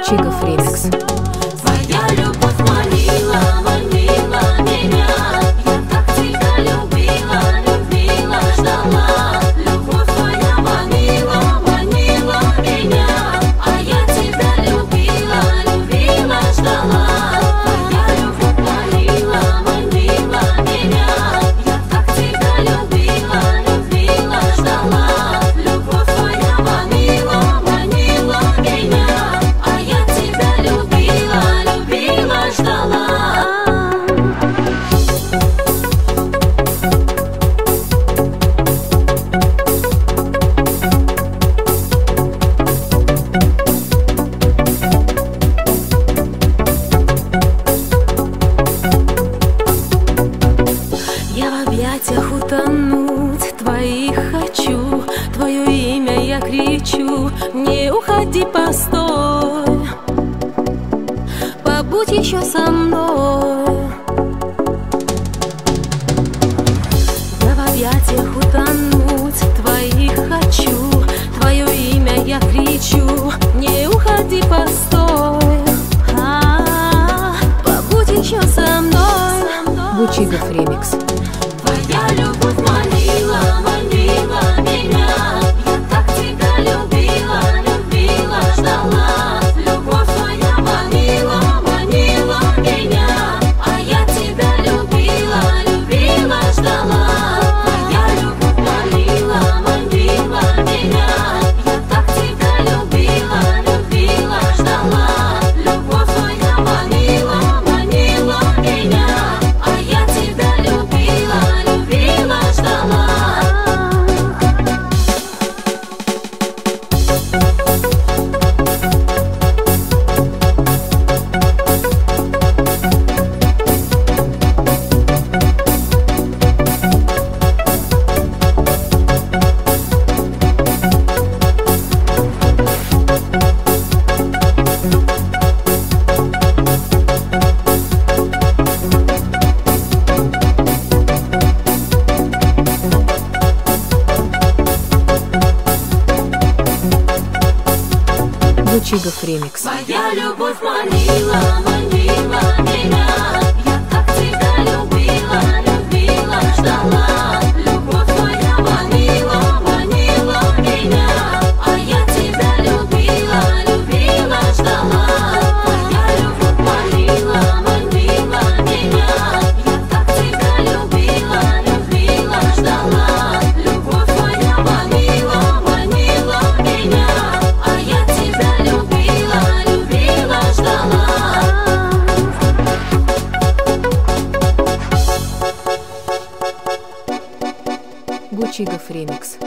Гучигов ремикс. Твоя любовь манила, манила меня. Я так тебя любила, любила, ждала. Любовь твоя манила, манила меня. А я тебя любила, любила, ждала. Твоя любовь манила, манила меня. Я так тебя любила, любила, ждала. Любовь твоя манила, манила меня. А я тебя любила, любила, ждала. Я в объятиях утонуть твоих хочу, твое имя я кричу, не уходи, постой, побудь еще со мной. Я в объятиях утонуть твоих хочу, твое имя я кричу, не уходи, постой, побудь еще со мной. Гучигов ремикс. Твоя любовь манила, манила меня. Я так тебя любила, любила, ждала. Любовь твоя манила, манила меня. А я тебя любила, любила, ждала. Твоя любовь манила, манила меня. Я так тебя любила, любила, ждала. Любовь твоя манила, манила меня. А я тебя любила, любила, ждала. Гучигов ремикс. Твоя любовь манила, манила меня. Я так тебя любила, любила, ждала. Любовь твоя манила, манила меня. А я тебя любила, любила, ждала. Твоя любовь манила, манила меня. Я так тебя любила, любила, ждала. Любовь твоя манила, манила меня. А я тебя любила, любила, ждала. Гучигов ремикс.